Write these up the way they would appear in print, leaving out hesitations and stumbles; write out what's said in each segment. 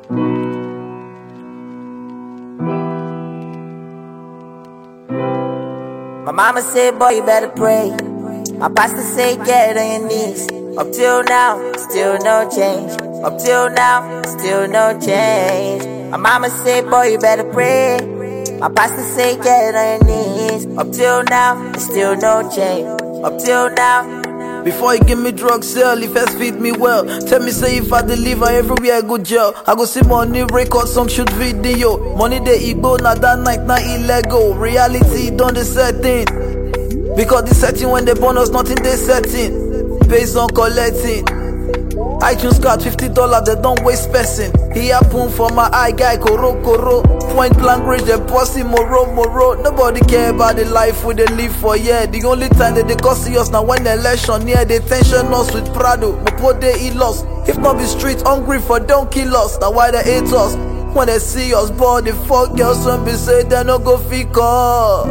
My mama said, boy, you better pray. My pastor said, get on your knees. Up till now, still no change. Up till now, still no change. My mama said, boy, you better pray. My pastor said, get on your knees. Up till now, still no change. Up till now. Before you give me drugs, sell, if first feed me well. Tell me say if I deliver everywhere I go jail. I go see money, record song, shoot video. Money they Igbo, na that night, na illegal. Reality done the setting. Because the setting when they bonus, nothing they setting. Based on collecting. iTunes card $50, they don't waste person. He happen for my eye guy, koro. Point blank range, they pussy moro. Nobody care about the life we they live for, yeah. The only time that they cost us now when the election near, they tension us with Prado. Mopo they eat lost. If not be street hungry for don't kill us. Now why they hate us? When they see us bored, the fuck girls when be say they no go fika.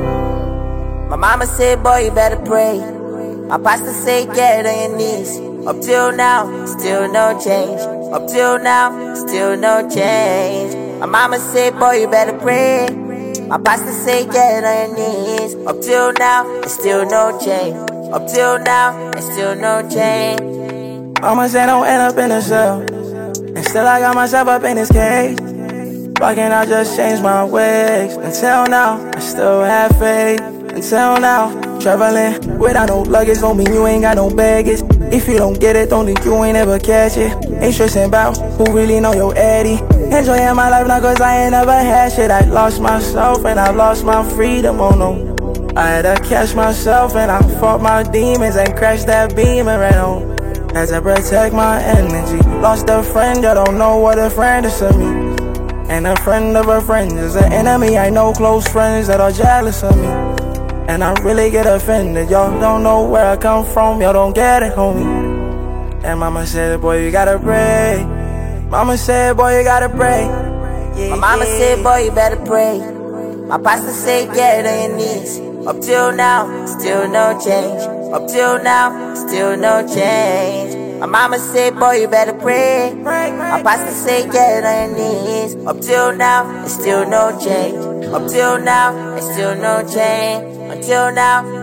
My mama said, boy, you better pray. My pastor said, get on your knees. Up till now, still no change. Up till now, still no change. My mama said, boy, you better pray. My pastor said, get on your knees. Up till now, still no change. Up till now, still no change. Mama said, don't end up in a cell. And still I got myself up in this cage. Why can't I just change my ways? Until now, I still have faith. Until now, traveling without no luggage don't mean you ain't got no baggage. If you don't get it, don't think you ain't ever catch it. Ain't stressing about who really know your Eddie. Enjoying my life now cause I ain't never had shit. I lost myself and I lost my freedom, oh no. I had to catch myself and I fought my demons and crashed that beam and ran home. Had to protect my energy. Lost a friend, you don't know what a friend is to me. And a friend of a friend is an enemy. I know close friends that are jealous of me. And I really get offended, y'all don't know where I come from, y'all don't get it, homie. And mama said, boy, you gotta pray. Mama said, boy, you gotta pray. My mama said, boy, you better pray. My pastor said, get on your knees. Up till now, still no change. Up till now, still no change. My mama said, boy, you better pray. My pastor said, get on your knees. Up till now, still no change. Up till now, still no change. Until now.